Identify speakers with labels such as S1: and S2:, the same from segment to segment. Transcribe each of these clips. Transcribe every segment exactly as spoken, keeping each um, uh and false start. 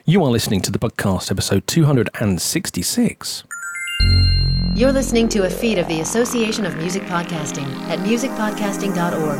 S1: You are listening to the podcast episode two hundred sixty-six.
S2: You're listening to a feed of the Association of Music Podcasting at music podcasting dot org.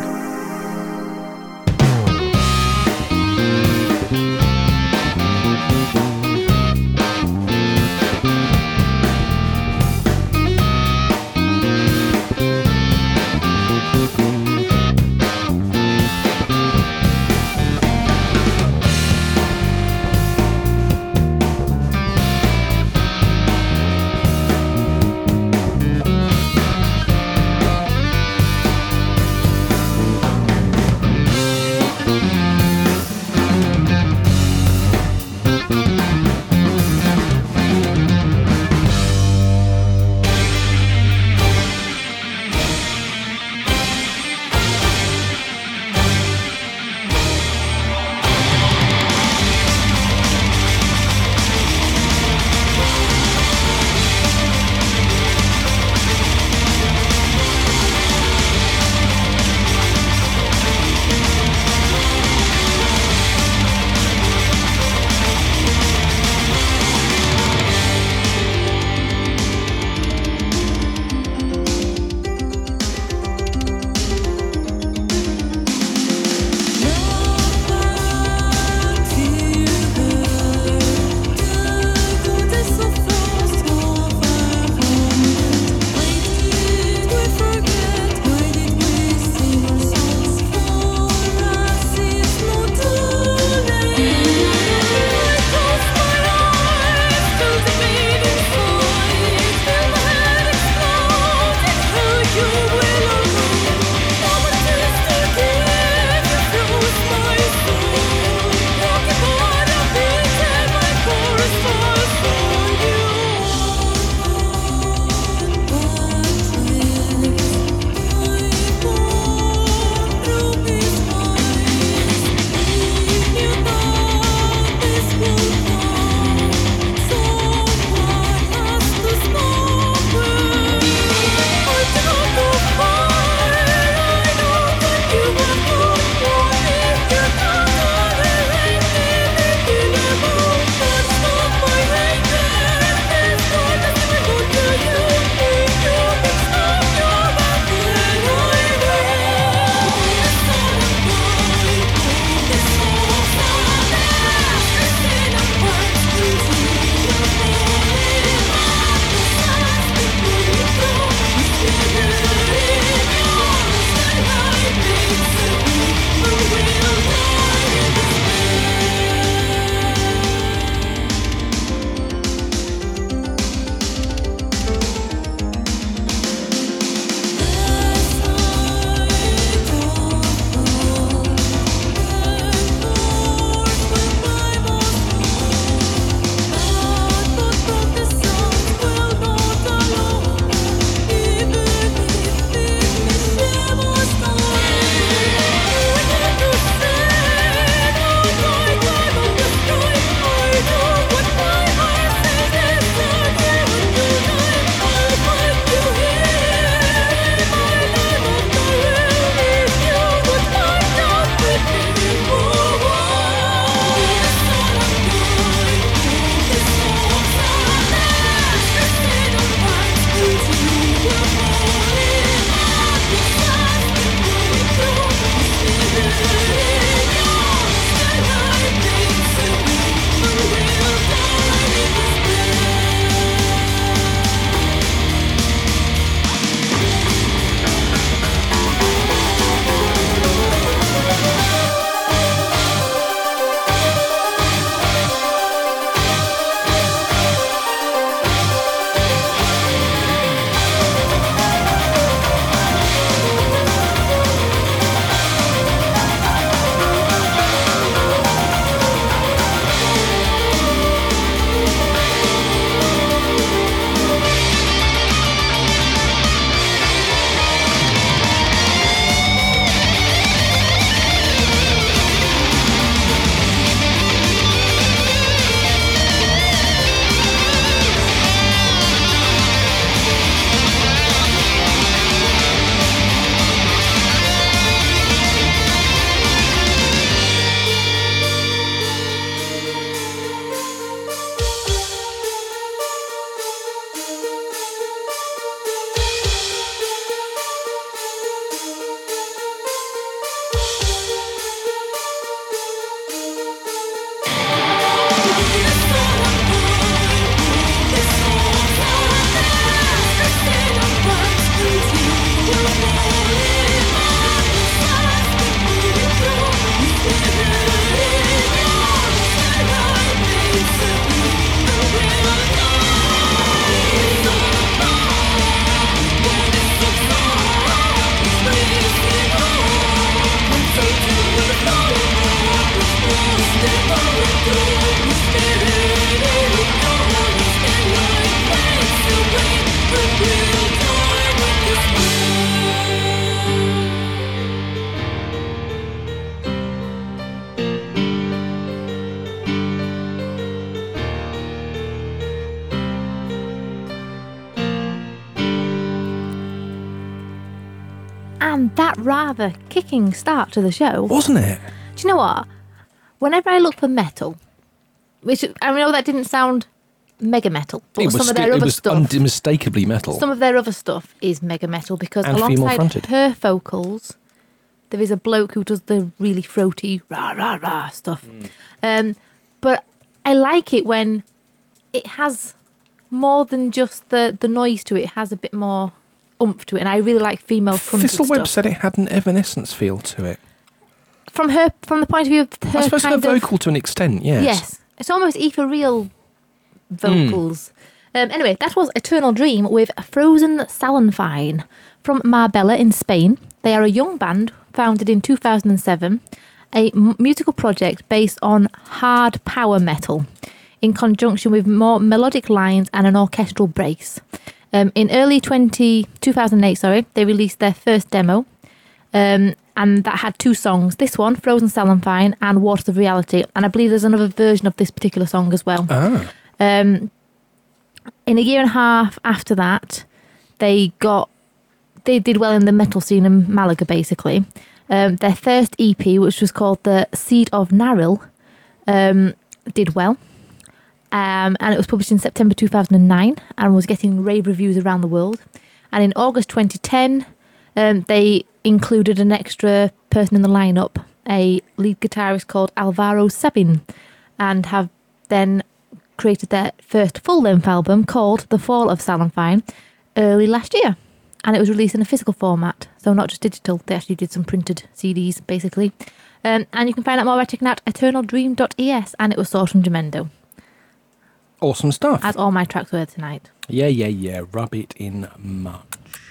S3: that rather kicking start to the show.
S1: Wasn't it?
S3: Do you know what? Whenever I look for metal, which I know that didn't sound mega metal, but
S1: It was,
S3: some of
S1: sti-
S3: their
S1: it
S3: other
S1: was
S3: stuff,
S1: unmistakably metal.
S3: some of their other stuff is mega metal because
S1: And
S3: alongside
S1: female-fronted.
S3: her vocals, there is a bloke who does the really throaty rah rah rah stuff.
S1: Mm.
S3: Um, but I like it when it has more than just the the noise to it. It has a bit more oomph to it, and I really like female fronted
S1: Thistleweb
S3: stuff.
S1: said it had an Evanescence feel to it.
S3: From her, from the point of view of her
S1: I suppose her
S3: kind of
S1: vocal to an extent, yes.
S3: yes, it's almost ethereal vocals. Um, anyway, that was Eternal Dream with Frozen Salenfine from Marbella in Spain. They are a young band founded in two thousand seven, a m- musical project based on hard power metal in conjunction with more melodic lines and an orchestral brace. Um, in early twenty, two thousand eight, sorry, they released their first demo, um, and that had two songs. This one, Frozen Salenfine, and Waters of Reality. And I believe there's another version of this particular song as well.
S1: Ah.
S3: Um, in a year and a half after that, they got they did well in the metal scene in Malaga, basically. Um, their first E P, which was called The Seed of Naril, um, did well. Um, and it was published in September two thousand nine and was getting rave reviews around the world. And in August twenty ten, um, they included an extra person in the lineup, a lead guitarist called Alvaro Sabin, and have then created their first full-length album called The Fall of Salenfine early last year. And it was released in a physical format, so not just digital. They actually did some printed C Ds, basically. Um, and you can find out more by checking out eternal dream dot e s, and it was sourced from Jamendo.
S1: Awesome stuff.
S3: As all my tracks were tonight.
S1: Yeah, yeah, yeah. Rub it in much.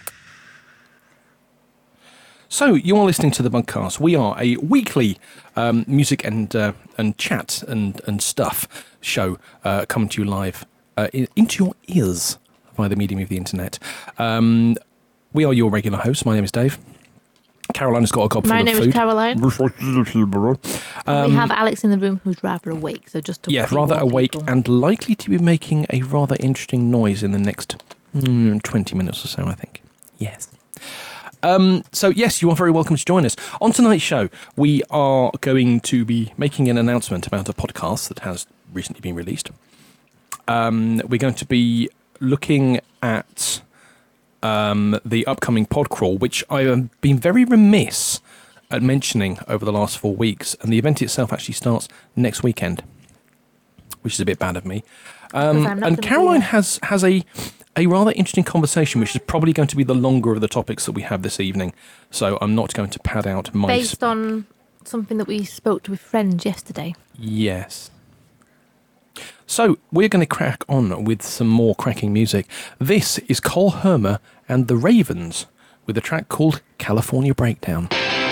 S1: So, you are listening to the Bugcast. We are a weekly um, music and uh, and chat and, and stuff show uh, coming to you live uh, in, into your ears via the medium of the internet. Um, we are your regular hosts. My name is Dave. Caroline has got a gob full
S3: My
S1: of
S3: name
S1: food.
S3: is Caroline.
S1: Um,
S3: we have Alex in the room who's rather awake, so just to
S1: Yeah, rather
S3: pre-warn
S1: awake
S3: people.
S1: and likely to be making a rather interesting noise in the next mm, twenty minutes or so, I think. Yes. Um, so, yes, you are very welcome to join us. On tonight's show, we are going to be making an announcement about a podcast that has recently been released. Um, we're going to be looking at um, the upcoming pod crawl, which I have been very remiss at mentioning over the last four weeks. And the event itself actually starts next weekend, which is a bit bad of me. Um,
S3: Because I'm not
S1: and
S3: gonna be
S1: Caroline
S3: there.
S1: has, has a, a rather interesting conversation, which is probably going to be the longer of the topics that we have this evening. So I'm not going to pad out my...
S3: Based on something that we spoke to with friends yesterday.
S1: Yes. So, we're going to crack on with some more cracking music. This is Cole Hermer and the Ravens with a track called California Breakdown.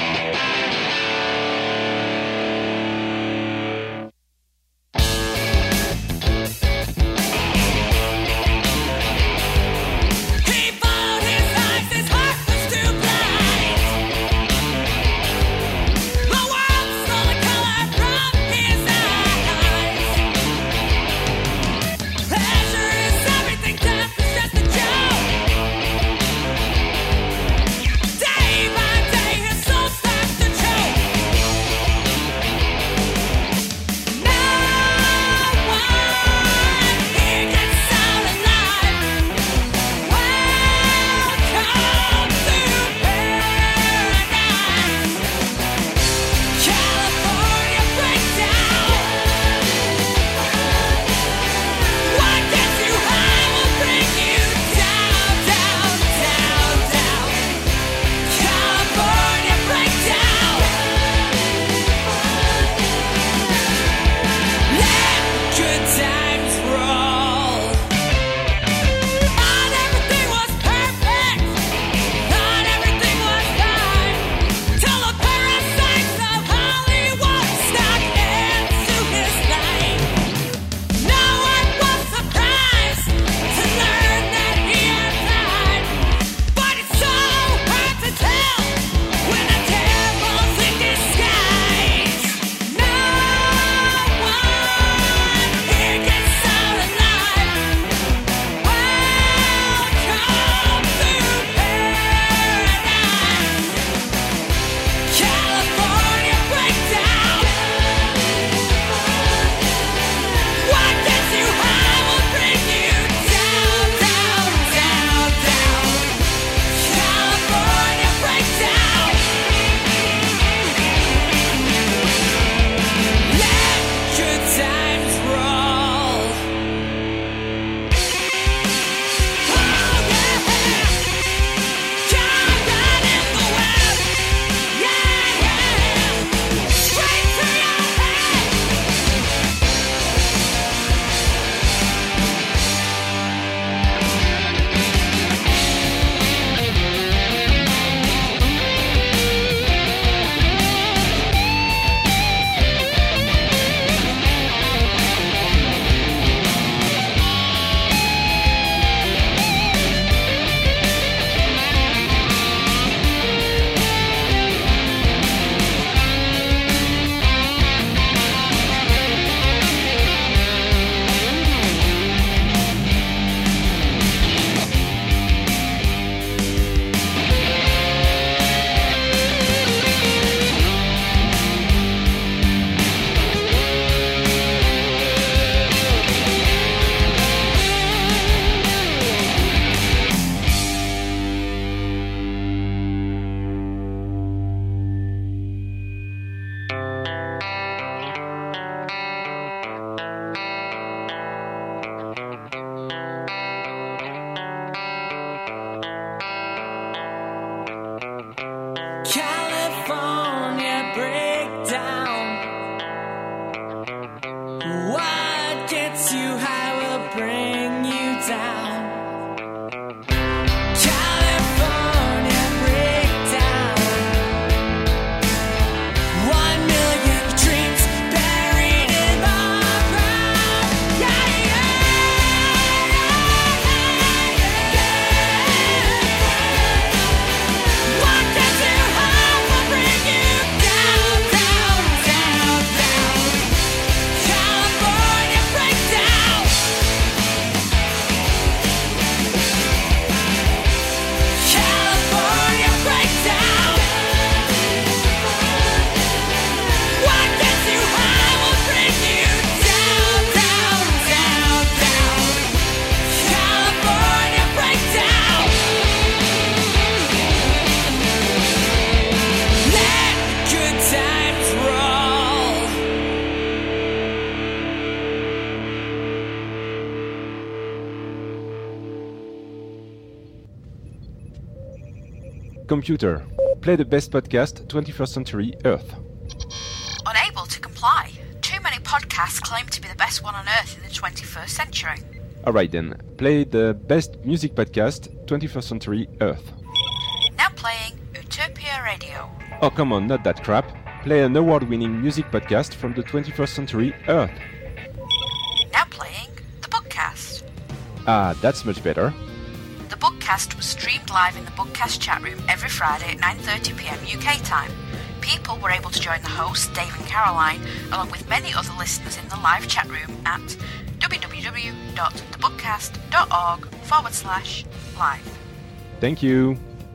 S4: He followed his eyes, his heart was too blind. The world stole the color from his eyes. Pleasure is everything, death is just a joke. Day by day his
S5: Computer, play the best podcast, twenty-first Century Earth.
S6: Unable to comply. Too many podcasts claim to be the best one on Earth in the twenty-first century.
S5: Alright then, play the best music podcast, twenty-first Century Earth.
S6: Now playing Utopia Radio.
S5: Oh come on, not that crap. Play an award-winning music podcast from the twenty-first Century Earth.
S6: Now playing The Bookcast.
S5: Ah, that's much better.
S6: The Bookcast was streamed live in the Bookcast chat room every Friday at nine thirty p m U K time. People were able to join the hosts, Dave and Caroline, along with many other listeners in the live chat room at www.thebookcast.org forward slash live.
S5: Thank you.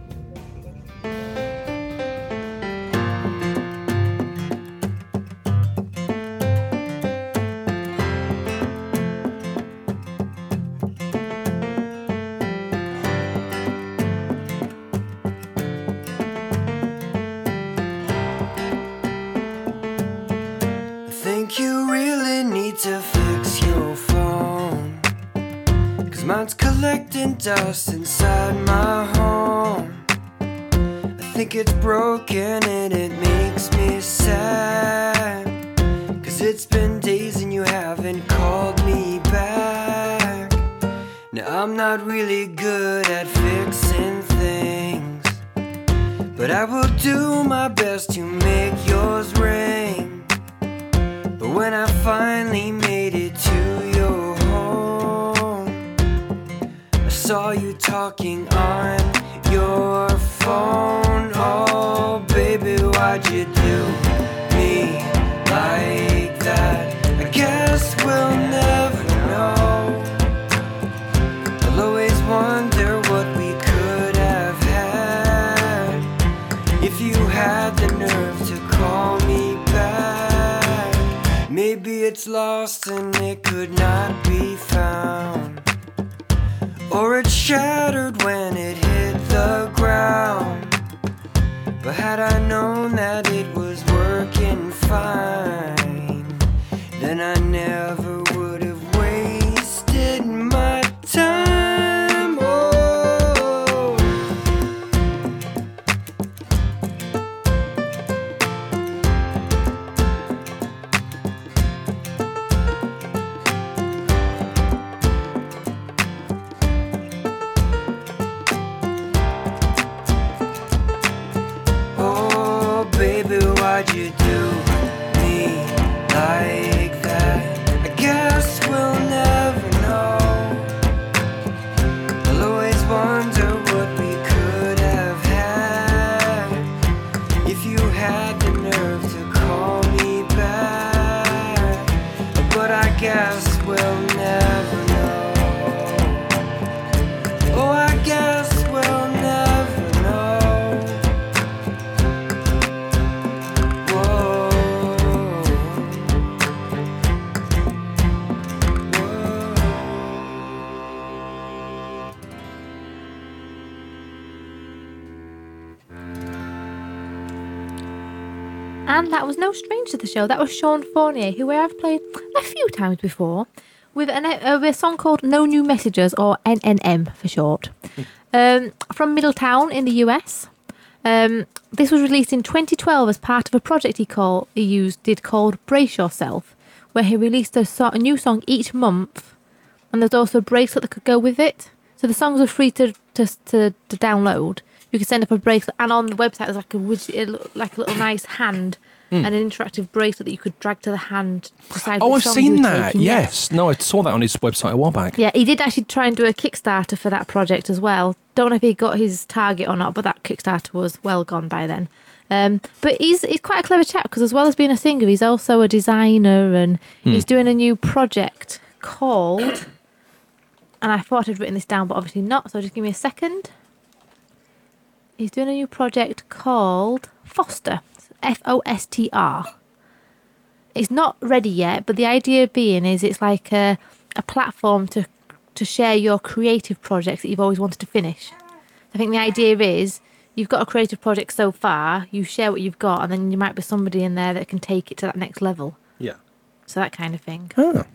S7: Think you really need to fix your phone, 'cause mine's collecting dust inside my home. I think it's broken and it makes me sad, 'cause it's been days and you haven't called me back. Now I'm not really good at fixing things, but I will do my best to make yours ring. But when I finally made it to your home, I saw you talking on your phone. Oh baby, why'd you do me like that? I guess we'll never know. I'll always wonder what we could have had if you had the nerve to call me back. Maybe it's lost and it could not be found, or it shattered when it hit the ground. But had I known that it was working fine, then I never would have wasted my time. Oh. Baby, why'd you do me like that? I guess we'll never know. I'll always wonder what we could have had if you had the nerve to call me back. But I guess we'll never know. Oh, I guess we'll never know.
S3: And that was no stranger to the show. That was Sean Fournier, who I've played a few times before, with, an, uh, with a song called No New Messages, or N N M for short, um, from Middletown in the U S. Um, this was released in twenty twelve as part of a project he, call, he used did called Brace Yourself, where he released a, so- a new song each month, and there's also a bracelet that could go with it. So the songs are free to to, to, to download. You can send up a bracelet, and on the website there's like a widget, it looked like a little nice hand mm. and an interactive bracelet that you could drag to the hand. To decide
S1: oh,
S3: which
S1: I've
S3: songs
S1: seen
S3: you were
S1: that.
S3: taking.
S1: Yes. No, I saw that on his website a while back.
S3: Yeah, he did actually try and do a Kickstarter for that project as well. Don't know if he got his target or not, but that Kickstarter was well gone by then. Um, but he's he's quite a clever chap, because as well as being a singer, he's also a designer, and mm. he's doing a new project called, and I thought I'd written this down, but obviously not, so just give me a second. He's doing a new project called Foster, F O S T R. It's not ready yet, but the idea being is it's like a, a platform to to share your creative projects that you've always wanted to finish. I think the idea is you've got a creative project so far, you share what you've got, and then you might be somebody in there that can take it to that next level.
S1: Yeah.
S3: So that kind of thing.
S1: Oh.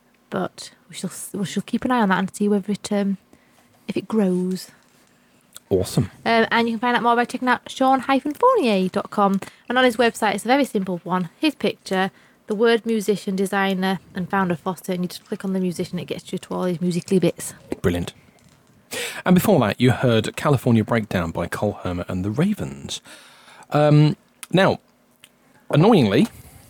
S3: But we shall we shall keep an eye on that and see whether it um if it grows.
S1: Awesome.
S3: Um, and you can find out more by checking out sean dash fournier dot com. And on his website, it's a very simple one. His picture, the word musician, designer, and founder Foster. And you just click on the musician, it gets you to all his musically bits.
S1: Brilliant. And before that, you heard California Breakdown by Cole Hermer and the Ravens. Um, now, annoyingly,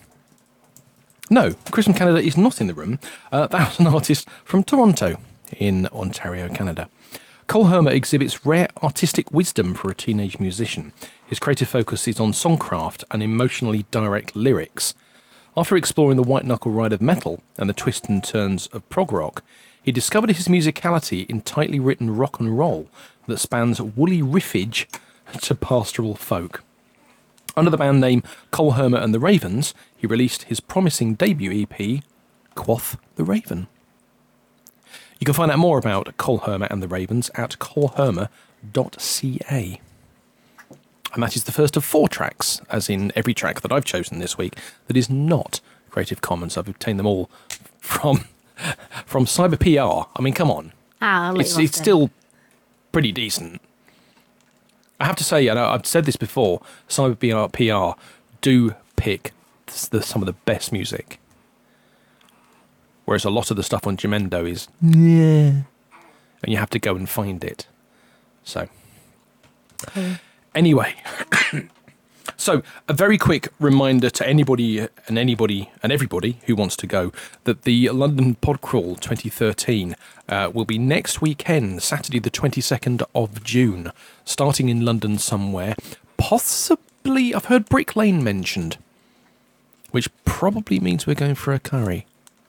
S1: no, Chris from Canada is not in the room. Uh, that was an artist from Toronto in Ontario, Canada. Cole Hermer exhibits rare artistic wisdom for a teenage musician. His creative focus is on songcraft and emotionally direct lyrics. After exploring the white-knuckle ride of metal and the twists and turns of prog rock, he discovered his musicality in tightly written rock and roll that spans woolly riffage to pastoral folk. Under the band name Cole Hermer and the Ravens, he released his promising debut E P, Quoth the Raven. You can find out more about Cole Hermer and the Ravens at cole hermer dot c a. And that is the first of four tracks, as in every track that I've chosen this week, that is not Creative Commons. I've obtained them all from from Cyber P R. I mean, come on.
S3: Ah, I'll let
S1: It's,
S3: you off
S1: it's
S3: then.
S1: still pretty decent. I have to say, and I've said this before, Cyber P R, P R do pick the, some of the best music. Whereas a lot of the stuff on Jamendo is, yeah, and you have to go and find it. So, anyway, so a very quick reminder to anybody and anybody and everybody who wants to go that the London Podcrawl twenty thirteen uh, will be next weekend, Saturday the twenty-second of June, starting in London somewhere. Possibly, I've heard Brick Lane mentioned, which probably means we're going for a curry.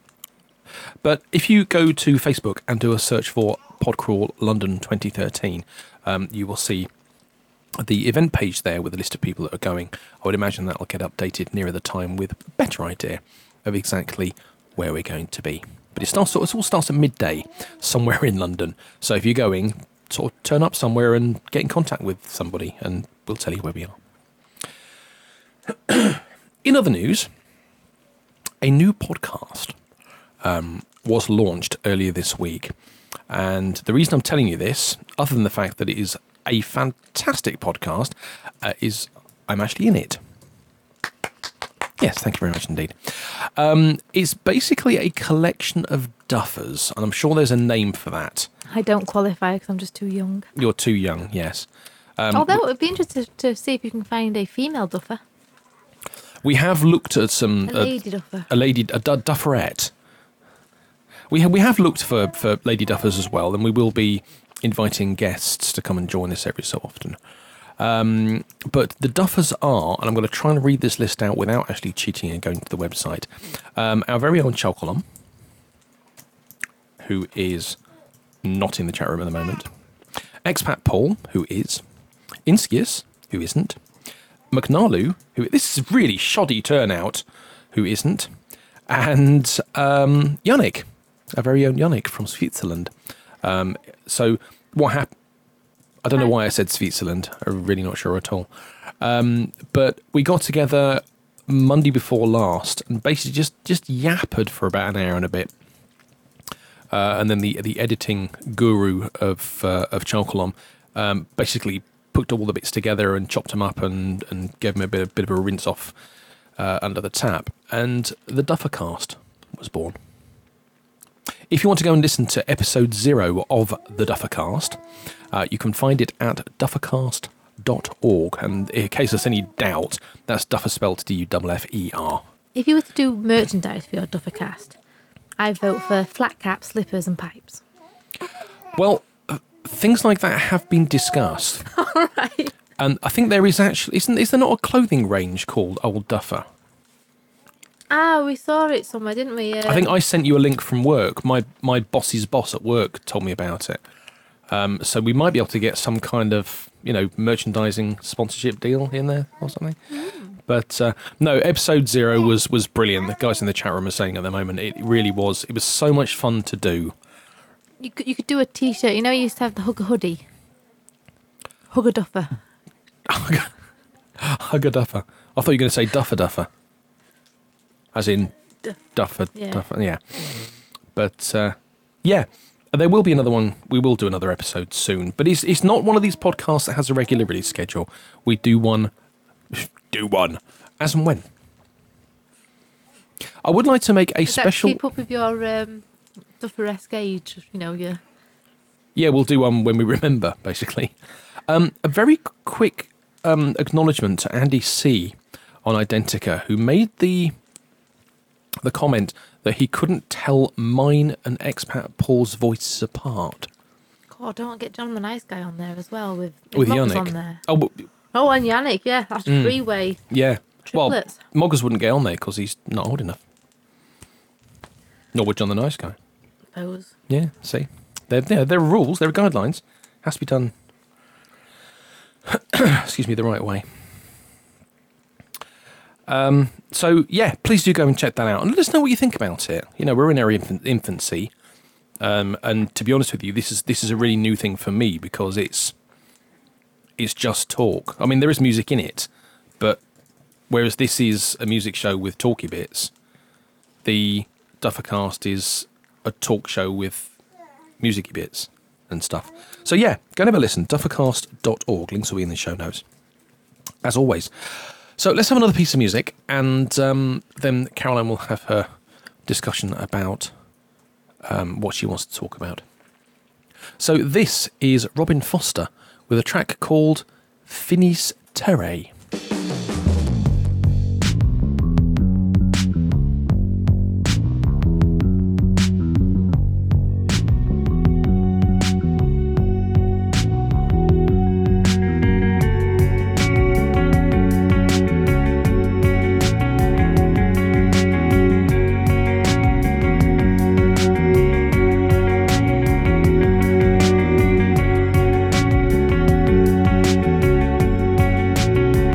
S1: But if you go to Facebook and do a search for Podcrawl London twenty thirteen, um, you will see the event page there with a list of people that are going. I would imagine that will get updated nearer the time with a better idea of exactly where we're going to be. But it starts. It all starts at midday somewhere in London. So if you're going, sort of turn up somewhere and get in contact with somebody, and we'll tell you where we are. In other news, a new podcast Um, was launched earlier this week. And the reason I'm telling you this, other than the fact that it is a fantastic podcast, uh, is I'm actually in it. Yes, thank you very much indeed. Um, it's basically a collection of duffers, and I'm sure there's a name for that.
S3: I don't qualify because I'm just too young.
S1: You're too young, yes. Um,
S3: Although it would be interesting to see if you can find a female duffer.
S1: We have looked at some...
S3: A lady duffer.
S1: A lady, a du- dufferette. We have, we have looked for, for lady duffers as well, and we will be inviting guests to come and join us every so often. Um, but the duffers are, and I'm going to try and read this list out without actually cheating and going to the website, um, our very own Chalcolom, who is not in the chat room at the moment, Expat Paul, who is, Inskius, who isn't, McNarlu, who, this is really shoddy turnout, who isn't, and um, Yannick, our very own Yannick from Switzerland. Um, so what happened? I don't know why I said Switzerland. I'm really not sure at all. Um, but we got together Monday before last and basically just, just yappered for about an hour and a bit. Uh, and then the the editing guru of uh, of Chalcolom um, basically put all the bits together and chopped them up and, and gave them a bit, a bit of a rinse off uh, under the tap. And the Duffercast was born. If you want to go and listen to episode zero of the Duffercast, uh, you can find it at duffercast dot org. And in case there's any doubt, that's Duffer spelled D U F F E R.
S3: If you were to do merchandise for your Duffercast, I vote for flat caps, slippers and pipes.
S1: Well, uh, things like that have been discussed.
S3: All right.
S1: And I think there is actually, isn't is there not a clothing range called Old Duffer?
S3: Ah, we saw it somewhere, didn't we? Uh,
S1: I think I sent you a link from work. My my boss's boss at work told me about it. Um, so we might be able to get some kind of, you know, merchandising sponsorship deal in there or something. Mm. But uh, no, episode zero was was brilliant. The guys in the chat room are saying at the moment it really was. It was so much fun to do.
S3: You could, you could do a T-shirt. You know, you used to have the Hugger hoodie. Hugger Duffer.
S1: Hugger Duffer. I thought you were going to say Duffer Duffer. As in
S3: Duff.
S1: Duffer
S3: Yeah.
S1: Duffer, yeah. But uh, yeah, There will be another one. We will do another episode soon, but it's it's not one of these podcasts that has a regular release schedule. We do one, do one as and when. I would like to make a
S3: Does that
S1: special.
S3: keep up with your um, stuff for S K, you know, yeah.
S1: Yeah, we'll do one when we remember, basically. Um, a very quick um, acknowledgement to Andy C on Identica, who made the the comment that he couldn't tell mine and expat Paul's voices apart.
S3: God, don't get John the Nice Guy on there as well with,
S1: With
S3: Moggers
S1: Yannick.
S3: on there.
S1: Oh, w-
S3: Oh, and Yannick, yeah, that's
S1: Mm.
S3: three-way
S1: yeah.
S3: triplets.
S1: Well, Moggers wouldn't get on there because he's not old enough. Nor would John the Nice Guy.
S3: Suppose.
S1: Yeah, see. There, there, there are rules, there are guidelines. Has to be done, excuse me, the right way. Um, so, yeah, please do go and check that out. And let us know what you think about it. You know, we're in our infant, infancy. Um, and to be honest with you, this is this is a really new thing for me because it's it's just talk. I mean, there is music in it, but whereas this is a music show with talky bits, the Duffercast is a talk show with musicy bits and stuff. So yeah, go and have a listen. Duffercast dot org. Links will be in the show notes, as always. So let's have another piece of music, and um, then Caroline will have her discussion about um, what she wants to talk about. So this is Robin Foster with a track called Finis Terrae.
S7: Finis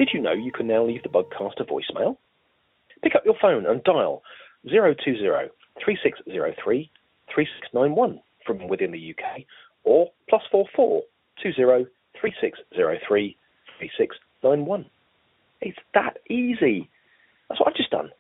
S8: Did you know you can now leave the Bugcast a voicemail? Pick up your phone and dial zero two zero, three six zero three, three six nine one from within the U K or plus four four two zero three six zero three three six nine one. It's that easy. That's what I've just done.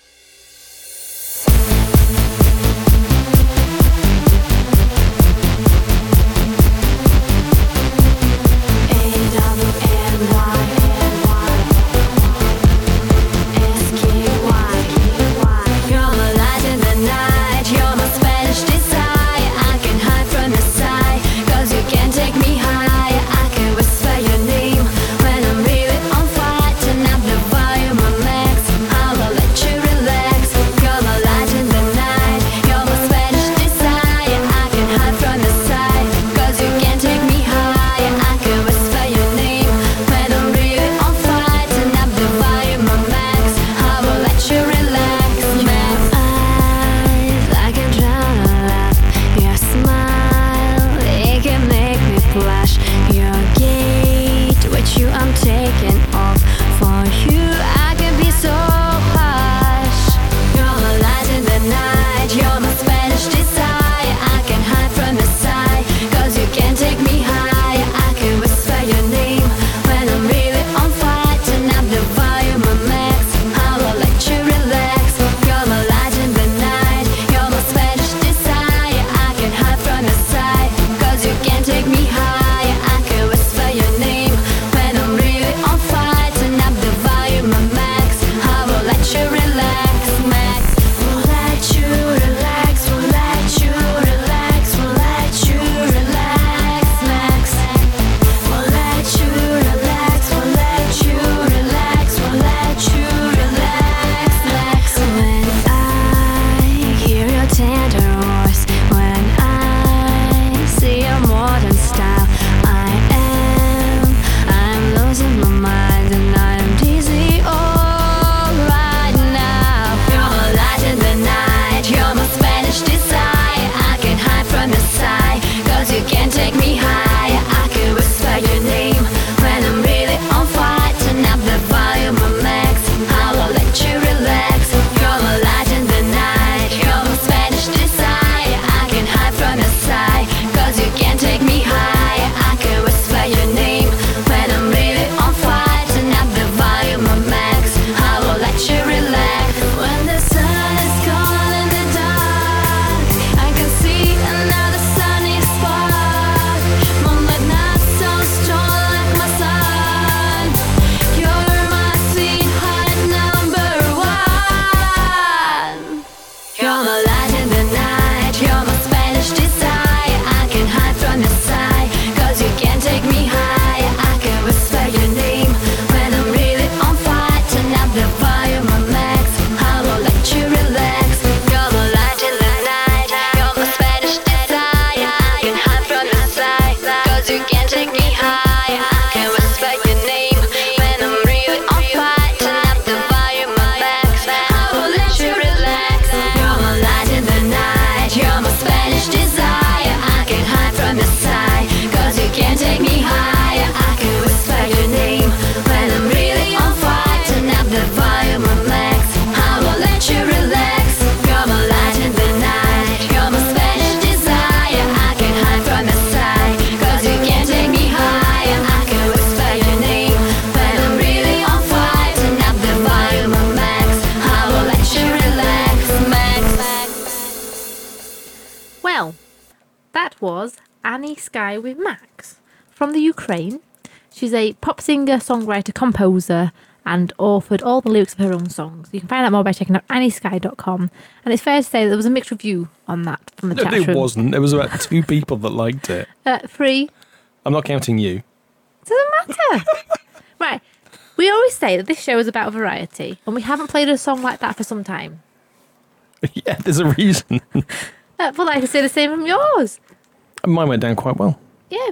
S3: Was Annie Sky with Max from the Ukraine. She's a pop singer, songwriter, composer, and authored all the lyrics of her own songs. You can find out more by checking out annie sky dot com. And it's fair to say that there was a mixed review on that from the
S1: No,
S3: chat
S1: it
S3: room.
S1: wasn't. There was about two people that liked it.
S3: Uh, three.
S1: I'm not counting you.
S3: Doesn't matter. Right. We always say that this show is about variety, and we haven't played a song like that for some time.
S1: Yeah, there's a reason.
S3: Uh, but I can say the same from yours.
S1: Mine went down quite well.
S3: Yeah.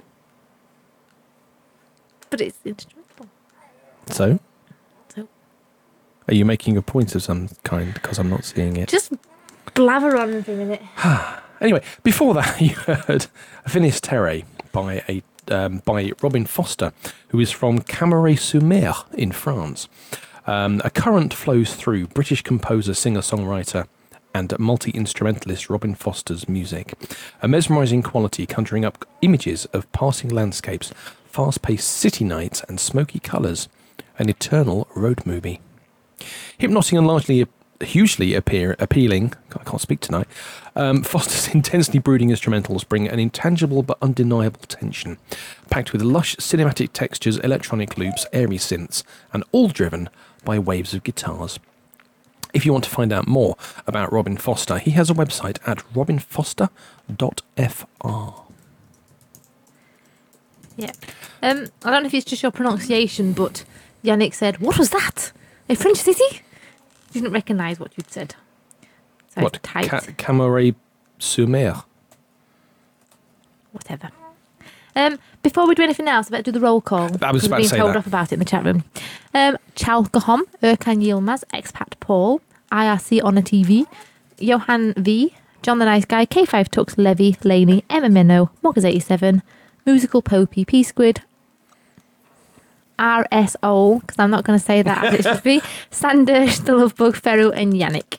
S3: But it's instrumental.
S1: So?
S3: So?
S1: Are you making a point of some kind because I'm not seeing it?
S3: Just blather on for a minute.
S1: Anyway, before that, you heard Finis Terre by a um, by Robin Foster, who is from Camaret-sur-Mer in France. Um, a current flows through British composer, singer-songwriter, and multi-instrumentalist Robin Foster's music. A mesmerising quality conjuring up images of passing landscapes, fast-paced city nights and smoky colours. An eternal road movie. Hypnotic and largely hugely appear, appealing, I can't speak tonight, um, Foster's intensely brooding instrumentals bring an intangible but undeniable tension, packed with lush cinematic textures, electronic loops, airy synths, and all driven by waves of guitars. If you want to find out more about Robin Foster, he has a website at robin foster dot f r.
S3: Yeah. Um, I don't know if it's just your pronunciation, but Yannick said, "What was that? A French city?" Didn't recognise what you'd said. So
S1: What?
S3: I typed
S1: Ca- Camaret-sur-Mer.
S3: whatever. Um, before we do anything else, I better do the roll call.
S1: I was
S3: We've
S1: about to
S3: been
S1: say
S3: told
S1: that.
S3: off about it in the chat room. Um, Chalkahom, Erkan Yilmaz, Expat Paul, I R C Honor T V, Johan V, John the Nice Guy, K five Tux, Levy, Laney, Emma Minnow, Moggers eighty-seven, Musical Popey, P Squid, R S O, because I'm not going to say that as it should be, Sanders, The Love Bug, Ferro, and Yannick.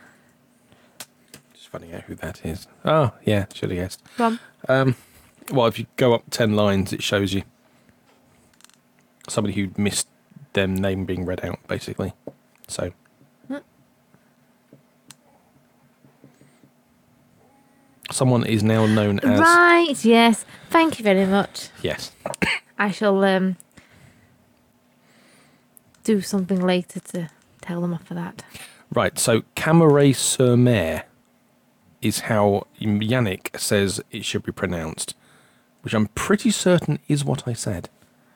S1: Just finding out who that is. Oh, yeah, should have guessed.
S3: From
S1: Um, well, if you go up ten lines, it shows you somebody who missed their name being read out, basically. So. Someone is now known as...
S3: Right, yes. Thank you very much.
S1: Yes.
S3: I shall um, do something later to tell them off for that.
S1: Right, so Camaret-sur-Mer is how Yannick says it should be pronounced, which I'm pretty certain is what I said.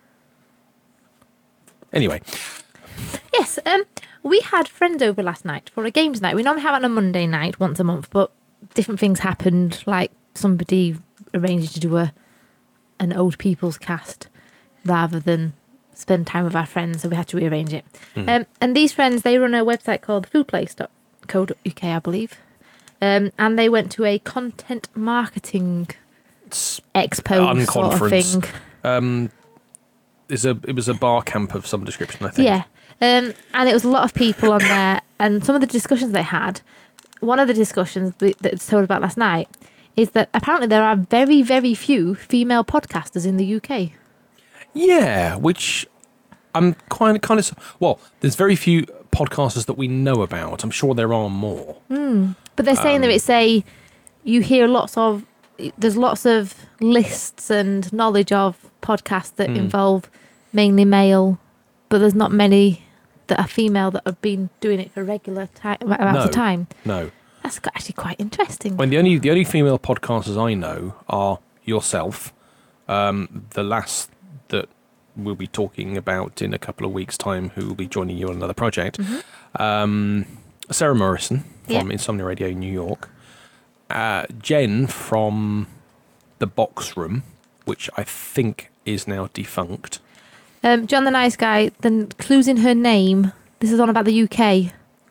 S1: Anyway,
S3: Yes, um, we had friends over last night for a games night. We normally have it on a Monday night once a month, but different things happened. Like somebody arranged to do a an old people's cast rather than spend time with our friends, so we had to rearrange it. Um, and these friends, they run a website called foodplace dot co dot U K, I believe. Um, and they went to a content marketing
S1: it's
S3: expo sort of
S1: unconference.
S3: thing.
S1: Um, there's a, it was a bar camp of some description, I think.
S3: Yeah. Um, and it was a lot of people on there, and some of the discussions they had, one of the discussions that that was told about last night is that apparently there are very, very few female podcasters in the U K.
S1: Yeah, which I'm kind kind of... Well, there's very few podcasters that we know about. I'm sure there are more.
S3: But they're saying that it's a, you hear lots of, there's lots of lists and knowledge of podcasts that involve mainly male, but there's not many that are female that have been doing it for regular time, amounts
S1: No.
S3: of time.
S1: No.
S3: That's got- actually quite interesting.
S1: When the only the only female podcasters I know are yourself, um, the lass that we'll be talking about in a couple of weeks' time, who will be joining you on another project, um, Sarah Morrison from
S3: Yeah.
S1: Insomnia Radio New York, uh, Jen from the Box Room, which I think is now defunct.
S3: Um, John the Nice Guy, the clues in her name. This is on about the U K.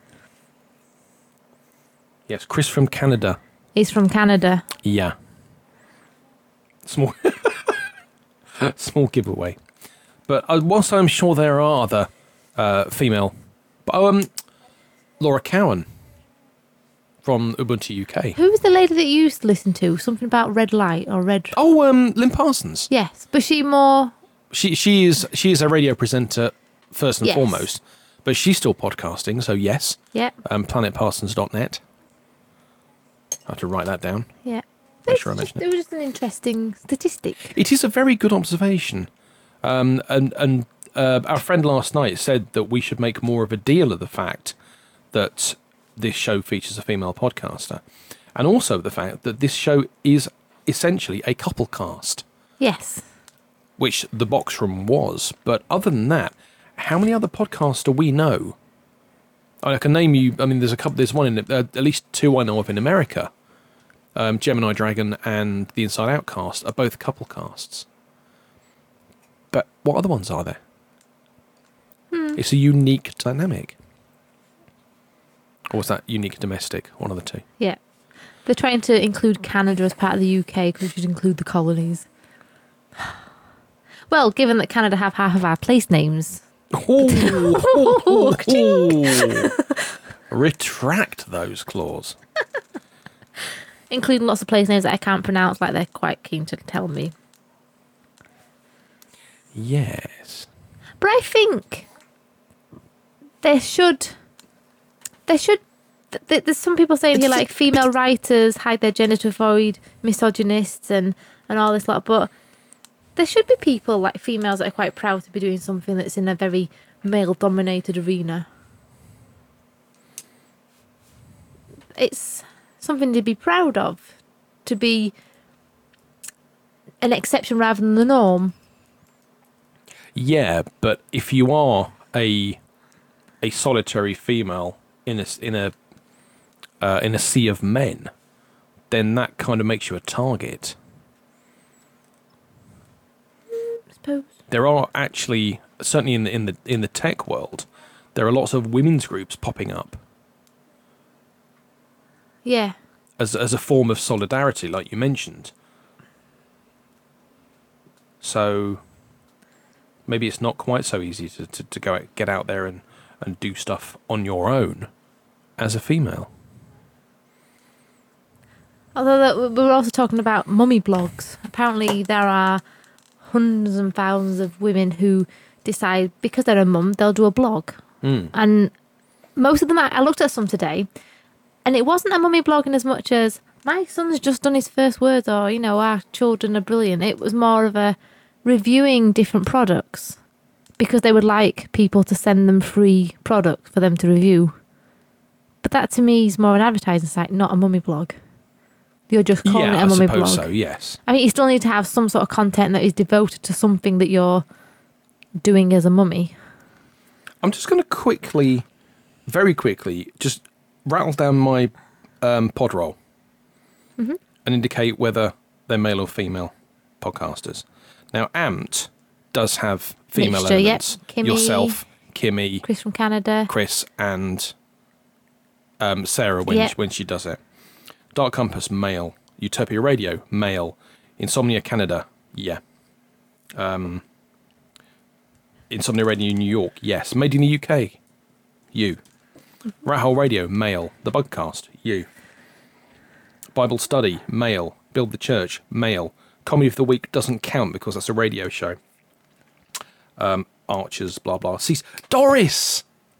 S1: Yes, Chris from Canada.
S3: Is from Canada.
S1: Yeah. Small, small giveaway. But uh, whilst I'm sure there are other uh, female, oh, um, Laura Cowan from Ubuntu U K.
S3: Who was the lady that you used to listen to? Something about red light or red.
S1: Oh, um, Lynn Parsons.
S3: Yes, but she more.
S1: She she is she is a radio presenter first and
S3: Yes.
S1: foremost, but she's still podcasting. So yes,
S3: Yeah,
S1: um, planet parsons dot net. I have to write that down.
S3: yeah.
S1: Make
S3: It's
S1: sure I
S3: just-
S1: mention
S3: it was just an interesting statistic.
S1: It is a very good observation. Um, and and uh, our friend last night said that we should make more of a deal of the fact that this show features a female podcaster, and also the fact that this show is essentially a couple cast,
S3: Yes.
S1: which the Box Room was. But other than that, how many other podcasts do we know? I can name you. I mean, there's a couple. There's one in uh, at least two I know of in America. Um, Gemini Dragon and the Inside Out cast are both couple casts. But what other ones are there? It's a unique dynamic. Or was that unique domestic? One of the two.
S3: Yeah. They're trying to include Canada as part of the U K because we should include the colonies. Well, given that Canada have half of our place names.
S1: Oh, retract those claws.
S3: Including lots of place names that I can't pronounce, like they're quite keen to tell me.
S1: Yes.
S3: But I think there should, there should, th- there's some people saying here like female writers hide their gender to avoid misogynists and, and all this lot, but there should be people like females that are quite proud to be doing something that's in a very male-dominated arena. It's something to be proud of, to be an exception rather than the norm.
S1: Yeah, but if you are a a solitary female in a in a uh, in a sea of men, then that kind of makes you a target.
S3: I suppose.
S1: There are actually, certainly in the in the in the tech world, there are lots of women's groups popping up
S3: Yeah.
S1: as as a form of solidarity, like you mentioned. So maybe it's not quite so easy to, to, to go out, get out there and, and do stuff on your own as a female.
S3: Although that, we were also talking about mummy blogs. Apparently there are hundreds and thousands of women who decide, because they're a mum, they'll do a blog.
S1: Mm.
S3: And most of them, I I looked at some today, and it wasn't a mummy blog in as much as, my son's just done his first words, or, you know, our children are brilliant. It was more of a reviewing different products because they would like people to send them free product for them to review. But that to me is more an advertising site, not a mummy blog. You're just calling
S1: Yeah,
S3: it
S1: I
S3: a mummy
S1: suppose
S3: blog.
S1: so, yes.
S3: I mean, you still need to have some sort of content that is devoted to something that you're doing as a mummy.
S1: I'm just going to quickly, very quickly, just rattle down my um, pod roll
S3: Mm-hmm.
S1: and indicate whether they're male or female podcasters. Now, Amped does have female
S3: Mixture, yep.
S1: elements.
S3: Kimmy,
S1: Yourself, Kimmy,
S3: Chris from Canada.
S1: Chris, and um, Sarah when,
S3: Yep.
S1: she, when she does it. Dark Compass, male. Utopia Radio, male. Insomnia Canada, yeah. Um, Insomnia Radio New York, yes. Made in the U K, you. Rat Hole Radio, male. The Bugcast, you. Bible Study, male. Build the Church, male. Comedy of the Week doesn't count because that's a radio show. Um, Archers, blah, blah. See, Doris!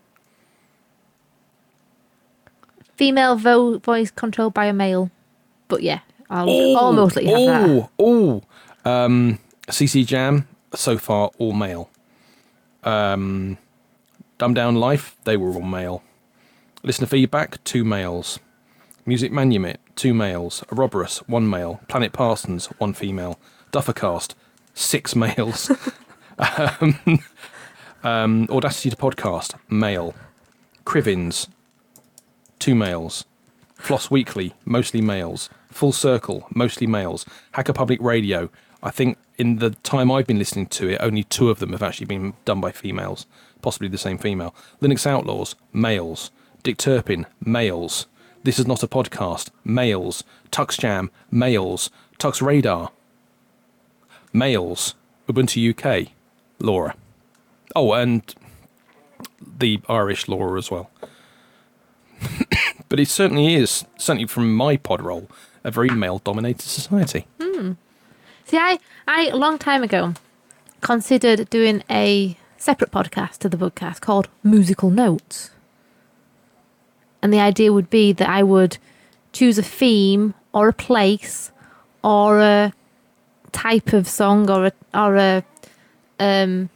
S3: Female vo- voice controlled by a male. But yeah, I'll almost let you have that.
S1: Oh, oh. Um, C C Jam, so far all male. Um, Dumb Down Life, they were all male. Listener Feedback, two males. Music Manumit, two males. Ouroboros, one male. Planet Parsons, one female. Duffercast, six males. um, um, Audacity to Podcast, male. Crivins, two males. Floss Weekly, mostly males. Full Circle, mostly males. Hacker Public Radio, I think in the time I've been listening to it, only two of them have actually been done by females, possibly the same female. Linux Outlaws, males. Dick Turpin, males. This Is Not a Podcast, males. Tux Jam, males. Tux Radar, males. Ubuntu U K, Laura. Oh, and the Irish Laura as well. But it certainly is, certainly from my pod roll, a very male-dominated society.
S3: Hmm. See, I, I, a long time ago, considered doing a separate podcast to the podcast called Musical Notes. And the idea would be that I would choose a theme or a place or a type of song or a, or a um,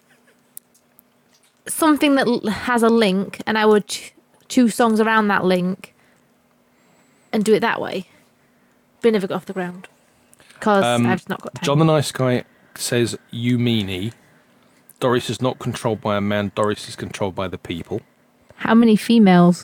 S3: something that l- has a link, and I would ch- choose songs around that link and do it that way. But it never got off the ground because
S1: Um,
S3: I've just not got time.
S1: John the Nice Guy says, you meanie. Doris is not controlled by a man. Doris is controlled by the people.
S3: How many females?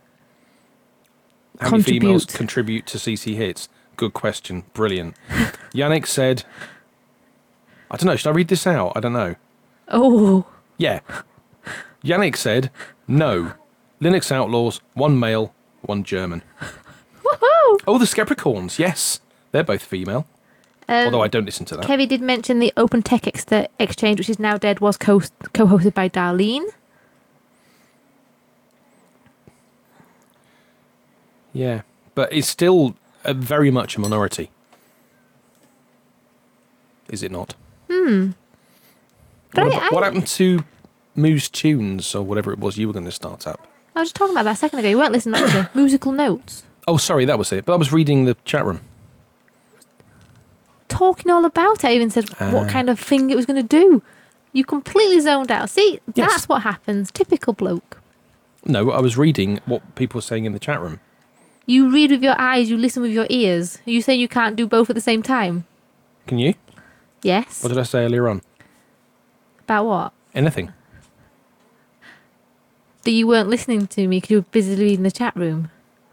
S1: How many females
S3: Contribute.
S1: contribute to C C Hits? Good question. Brilliant. Yannick said, I don't know, should I read this out? I don't know.
S3: Oh,
S1: Yeah. Yannick said, no. Linux Outlaws, one male, one German.
S3: woohoo!
S1: Oh, the Skepricorns, yes. They're both female.
S3: Um,
S1: Although I don't listen to that.
S3: Kevin did mention the Open Tech Ex- Exchange, which is now dead, was co- co-hosted by Darlene.
S1: Yeah, but it's still a very much a minority. Is it not?
S3: Hmm. But
S1: What,
S3: I-
S1: about- what
S3: I-
S1: happened to Moose Tunes or whatever it was you were going to start up?
S3: I was just talking about that a second ago. You weren't listening to the musical notes.
S1: Oh, sorry, that was it. But I was reading the chat room.
S3: Talking all about it. I even said what
S1: Ah.
S3: kind of thing it was going to do. You completely zoned out. See,
S1: Yes.
S3: that's what happens. Typical bloke.
S1: No, I was reading what people were saying in the chat room.
S3: You read with your eyes, you listen with your ears. You say you can't do both at the same time?
S1: Can you?
S3: Yes.
S1: What did I say earlier on?
S3: About what?
S1: Anything.
S3: That you weren't listening to me because you were busy reading the chat room.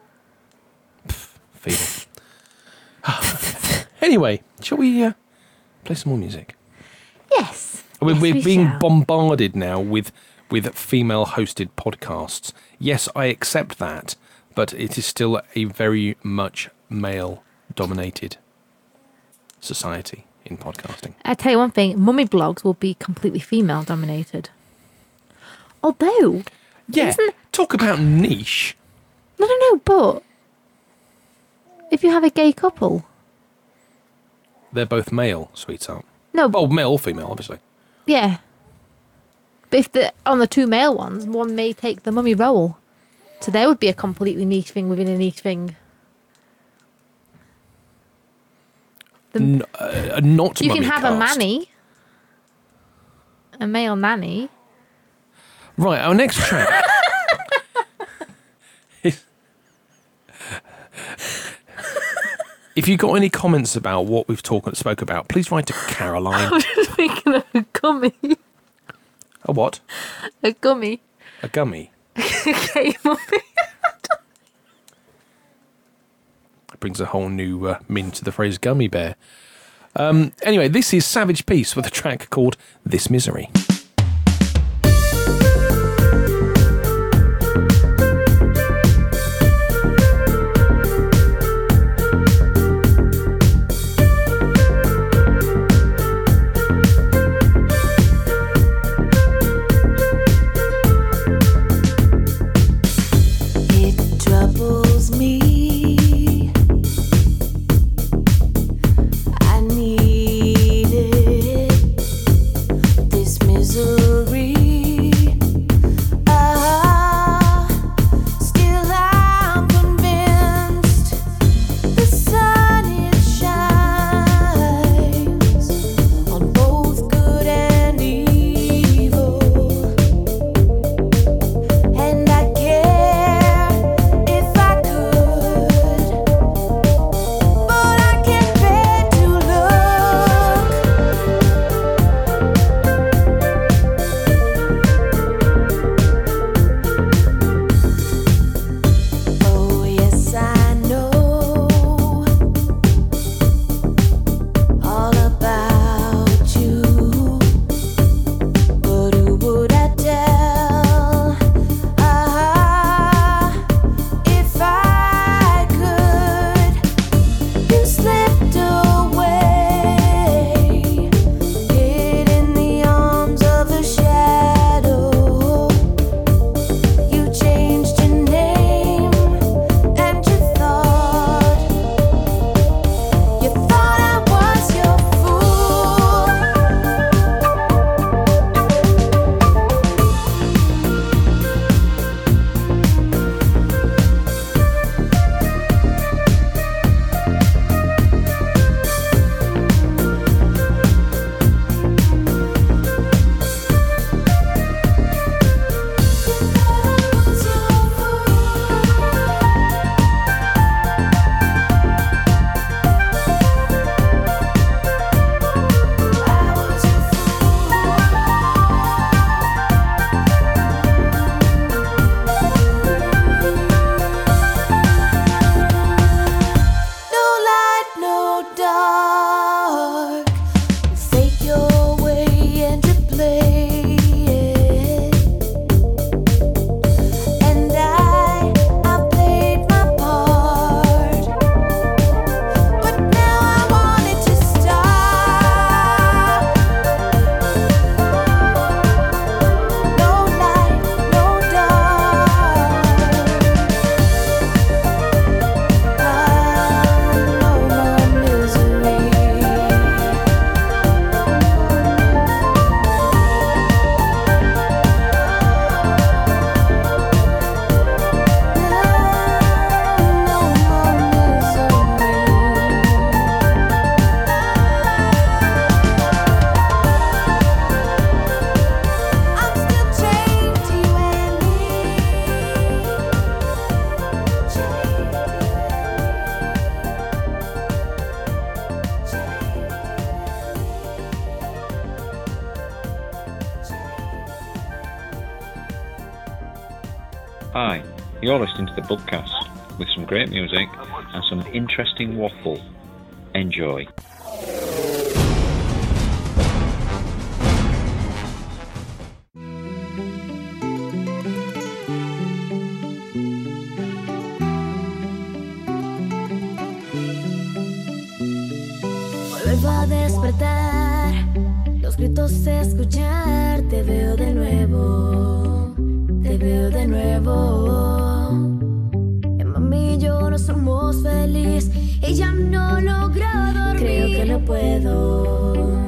S1: Feeble. Anyway, shall we uh, play some more music?
S3: Yes.
S1: We're,
S3: Yes,
S1: we're
S3: we
S1: being
S3: shall.
S1: bombarded now with with female-hosted podcasts. Yes, I accept that, but it is still a very much male-dominated society in podcasting.
S3: I tell you one thing, mummy blogs will be completely female dominated. Although,
S1: Yeah,
S3: Isn't-
S1: talk about niche.
S3: no, no, no, but if you have a gay couple,
S1: They're both male, sweetheart.
S3: no,
S1: Well, male or female, obviously.
S3: yeah. But if the on the two male ones, one may take the mummy role, so there would be a completely niche thing within a niche thing. The-
S1: N- uh, not
S3: you can
S1: mummy
S3: have a
S1: cast.
S3: nanny, a male nanny.
S1: Right, our next track. is- If you've got any comments about what we've talked spoke about, please write to Caroline.
S3: I'm just thinking of a gummy,
S1: A what?
S3: a gummy.
S1: A gummy.
S3: Okay, mummy.
S1: Brings a whole new uh, meaning to the phrase gummy bear. Um, anyway, this is Savage Peace with a track called This Misery.
S9: It troubles me. I need it. This misery.
S10: Hi, you're listening to the Bugcast with some great music and some interesting waffle. Enjoy.
S9: Vuelvo a despertar, los gritos de escuchar, te veo de nuevo, te veo de nuevo. Y mami y yo no somos felices y ya no logro dormir. Creo que no puedo.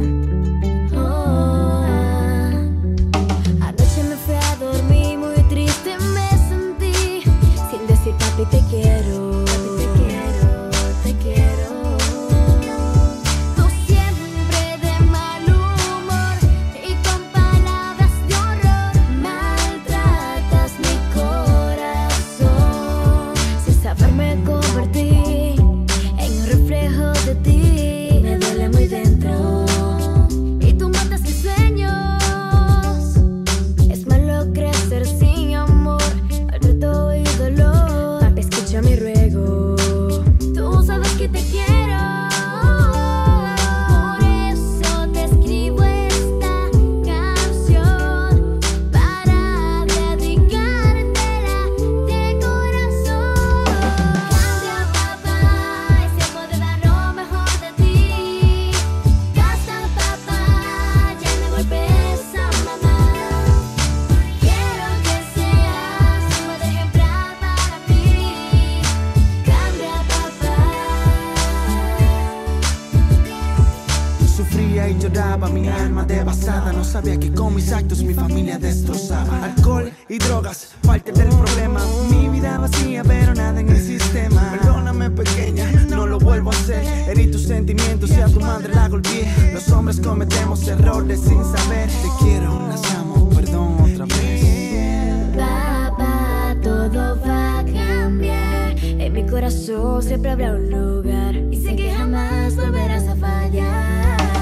S9: Oh, ah. Anoche me fui a dormir muy triste, me sentí sin decir papi te quiero. Papi te quiero, te quiero.
S11: Mi alma devastada, no sabía que con mis actos mi familia destrozaba. Alcohol y drogas, parte del problema. Mi vida vacía, pero nada en el sistema. Perdóname pequeña, no lo vuelvo a hacer. Herí tus sentimientos y a tu madre la golpeé. Los hombres cometemos errores sin saber. Te quiero, las amo, perdón otra vez.
S9: Papá, todo va a cambiar. En mi corazón siempre habrá un lugar. Y sé que jamás volverás a fallar.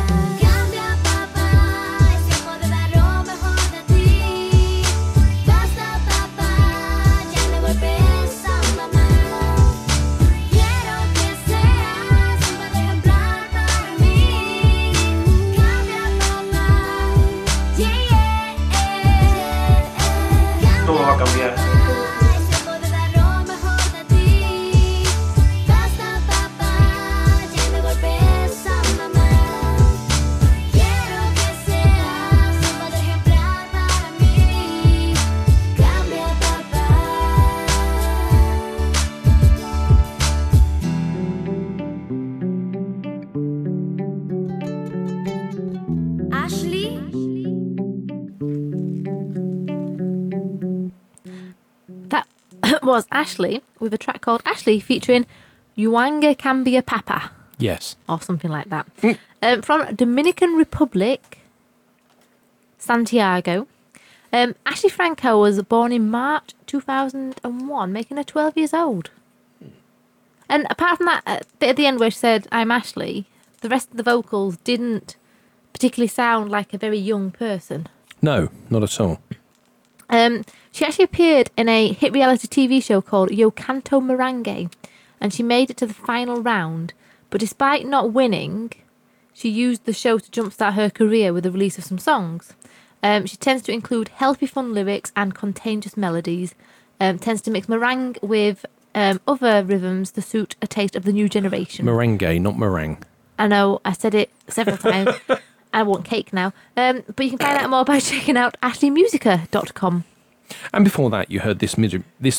S3: Was Ashley with a track called Ashley featuring Yuanga Cambia Papa.
S1: Yes.
S3: Or something like that. Mm. Um, from Dominican Republic, Santiago. Um, Ashley Franco was born in March two thousand one, making her twelve years old. And apart from that uh, bit at the end where she said, I'm Ashley, the rest of the vocals didn't particularly sound like a very young person.
S1: No, not at all.
S3: Um, she actually appeared in a hit reality T V show called Yo Canto Merengue, and she made it to the final round. But despite not winning, she used the show to jumpstart her career with the release of some songs. Um, she tends to include healthy, fun lyrics and contagious melodies. Um, tends to mix meringue with um, other rhythms to suit a taste of the new generation.
S1: Merengue, not meringue.
S3: I know, I said it several times. I want cake now. Um, but you can find out more by checking out ashley musica dot com.
S1: And before that, you heard this misery. This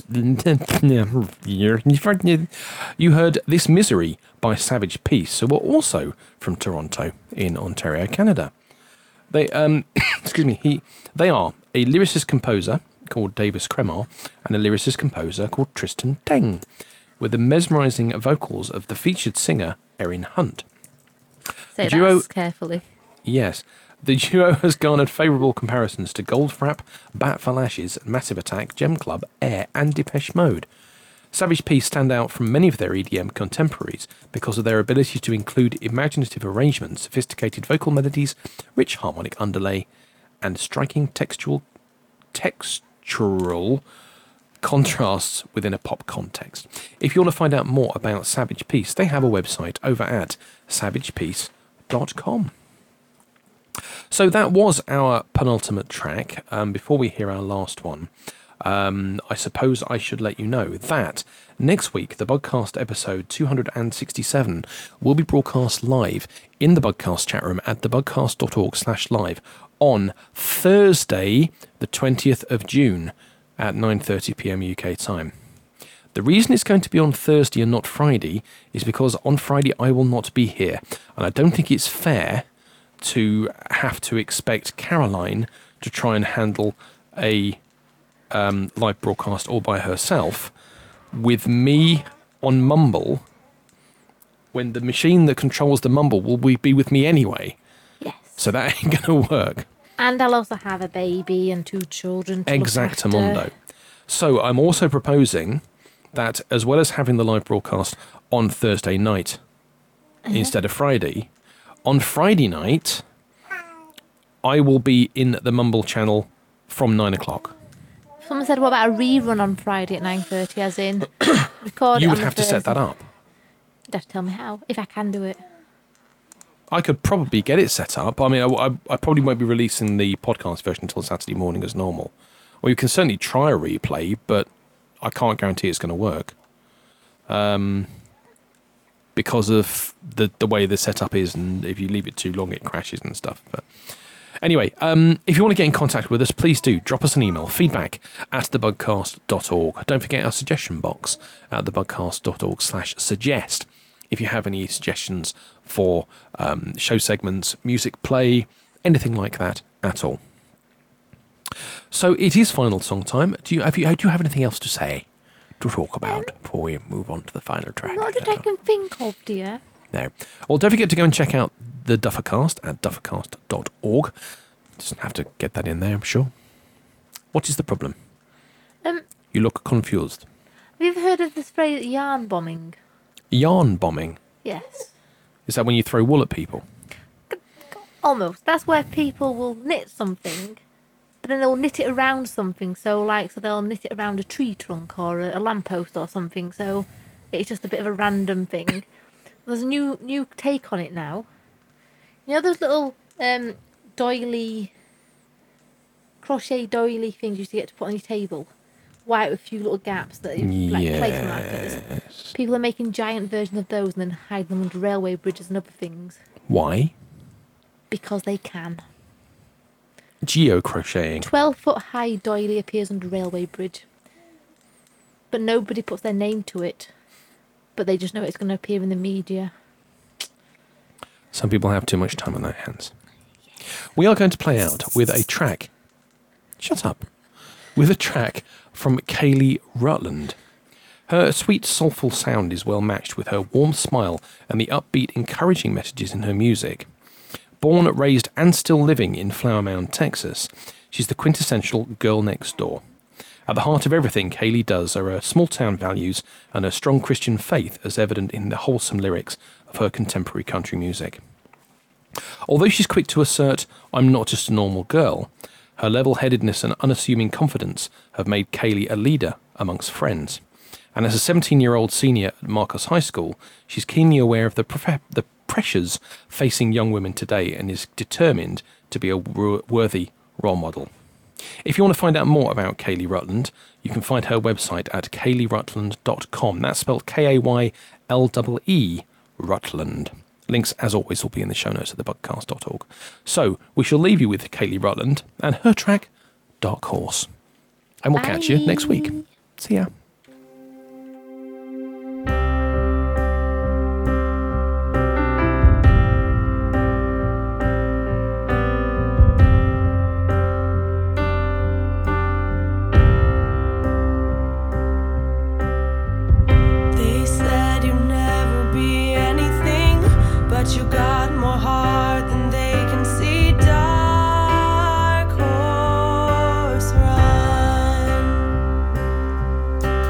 S1: you heard This Misery by Savage Peace, who are also from Toronto in Ontario, Canada. They um, excuse me. He they are a lyricist composer called Davis Cremar and a lyricist composer called Tristan Teng, with the mesmerising vocals of the featured singer Erin Hunt.
S3: Say
S1: duo,
S3: that carefully.
S1: Yes. The duo has garnered favourable comparisons to Goldfrapp, Bat for Lashes, Massive Attack, Gem Club, Air and Depeche Mode. Savage Peace stand out from many of their E D M contemporaries because of their ability to include imaginative arrangements, sophisticated vocal melodies, rich harmonic underlay, and striking textual, textural contrasts within a pop context. If you want to find out more about Savage Peace, they have a website over at savage peace dot com. So that was our penultimate track. Um, before we hear our last one, um, I suppose I should let you know that next week, the Bugcast episode two hundred sixty-seven will be broadcast live in the Bugcast chat room at thebugcast.org slash live on Thursday, the twentieth of June at nine thirty p.m. U K time. The reason it's going to be on Thursday and not Friday is because on Friday I will not be here, and I don't think it's fair to have to expect Caroline to try and handle a um, live broadcast all by herself with me on Mumble, when the machine that controls the Mumble will be with me anyway.
S3: Yes.
S1: So that ain't going to work.
S3: And I'll also have a baby and two children to look after.
S1: Exactamundo. So I'm also proposing that, as well as having the live broadcast on Thursday night uh-huh. instead of Friday, on Friday night, I will be in the Mumble channel from nine o'clock.
S3: Someone said, what about a rerun on Friday at nine thirty, as in record
S1: You
S3: it
S1: would
S3: on
S1: have
S3: the
S1: to set that
S3: Thursday?
S1: up.
S3: You'd have to tell me how, if I can do it.
S1: I could probably get it set up. I mean, I, I, I probably won't be releasing the podcast version until Saturday morning as normal. Well, you can certainly try a replay, but I can't guarantee it's going to work. Um, because of the, the way the setup is, and if you leave it too long, it crashes and stuff. But anyway, um, if you want to get in contact with us, please do drop us an email, feedback at thebugcast dot org. Don't forget our suggestion box at thebugcast.org slash suggest. If you have any suggestions for um, show segments, music play, anything like that at all. So it is final song time. Do you have you do you have anything else to say, to talk about before we move on to the final track?
S3: Not that I can think of, dear.
S1: No. Well, don't forget to go and check out the Duffercast at duffercast dot org. Just have to get that in there, I'm sure. What is the problem?
S3: Um,
S1: You look confused.
S3: have you ever heard of this phrase, yarn bombing?
S1: Yarn bombing.
S3: Yes.
S1: Is that when you throw wool at people?
S3: Almost. That's where people will knit something, but then they'll knit it around something. So, like, so they'll knit it around a tree trunk or a, a lamppost or something. So it's just a bit of a random thing. There's a new new take on it now. You know those little um, doily, crochet doily things you used to get to put on your table? White with a few little gaps that you like place markers. People are making giant versions of those and then hide them under railway bridges and other things.
S1: Why?
S3: Because they can.
S1: Geo-crocheting.
S3: twelve foot high doily appears under railway bridge. But nobody puts their name to it. But they just know it's going to appear in the media.
S1: Some people have too much time on their hands. We are going to play out with a track. Shut up. With a track from Kaylee Rutland. Her sweet, soulful sound is well matched with her warm smile and the upbeat, encouraging messages in her music. Born, raised, and still living in Flower Mound, Texas, she's the quintessential girl next door. At the heart of everything Kaylee does are her small-town values and her strong Christian faith, as evident in the wholesome lyrics of her contemporary country music. Although she's quick to assert, "I'm not just a normal girl," her level-headedness and unassuming confidence have made Kaylee a leader amongst friends. And as a seventeen-year-old senior at Marcus High School, she's keenly aware of the, prof- the pressures facing young women today and is determined to be a wor- worthy role model. If you want to find out more about Kaylee Rutland, you can find her website at kaylee rutland dot com. That's spelled K A Y L E E, Rutland. Links, as always, will be in the show notes at the bugcast dot org. So, we shall leave you with Kaylee Rutland and her track, Dark Horse. And we'll
S3: Bye.
S1: catch you next week. See ya.
S12: They said you'd never be anything, but you got more heart than they can see. Dark horse, run.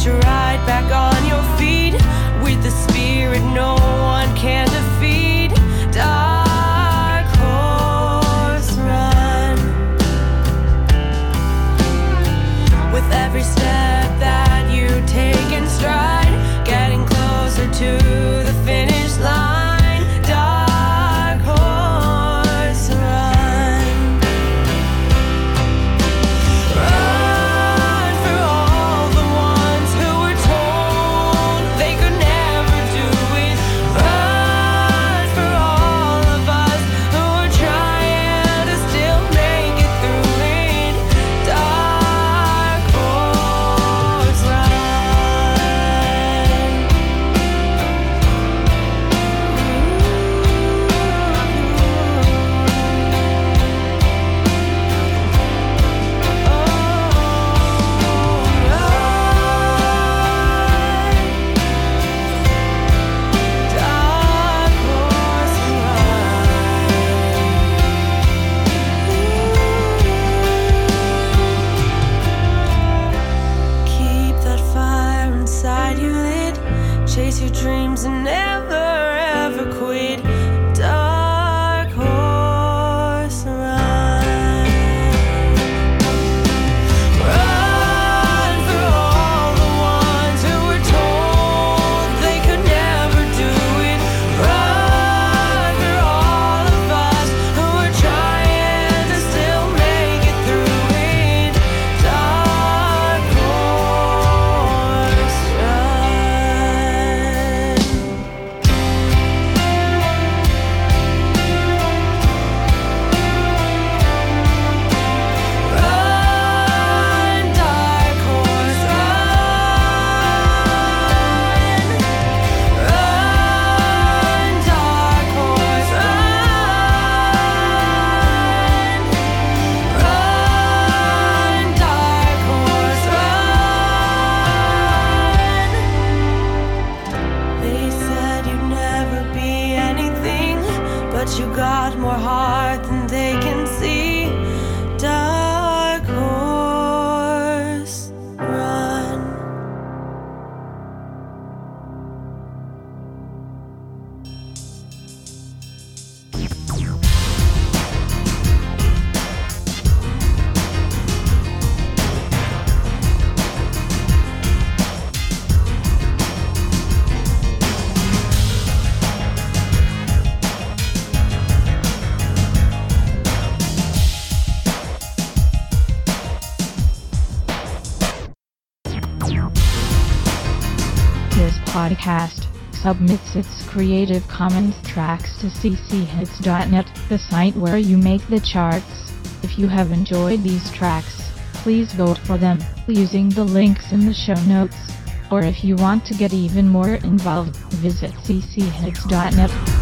S12: you right back on your feet with the spirit no one can defeat. Dark horse, run. With every step that you take in stride, getting closer to the finish line. Dark horse, run. Run for all the ones who were told they could never do it. Run for all of us who are trying to still make it through it. Dark horse, run. Keep that fire inside you lit. Chase your dreams and never ever quit. Dark horse, run. Run for all the ones who were told they could never do it. Run for all of us who are trying to still make it through it. Dark horse, run. Run, dark horse, run. Run, dark horse, run. Run, dark horse, run. They said you'd never be anything, but you got more heart than they can see. Dark horse, run.
S13: This podcast submits its Creative Commons tracks to c c hits dot net, the site where you make the charts. If you have enjoyed these tracks, please vote for them using the links in the show notes. Or if you want to get even more involved, visit c c hits dot net.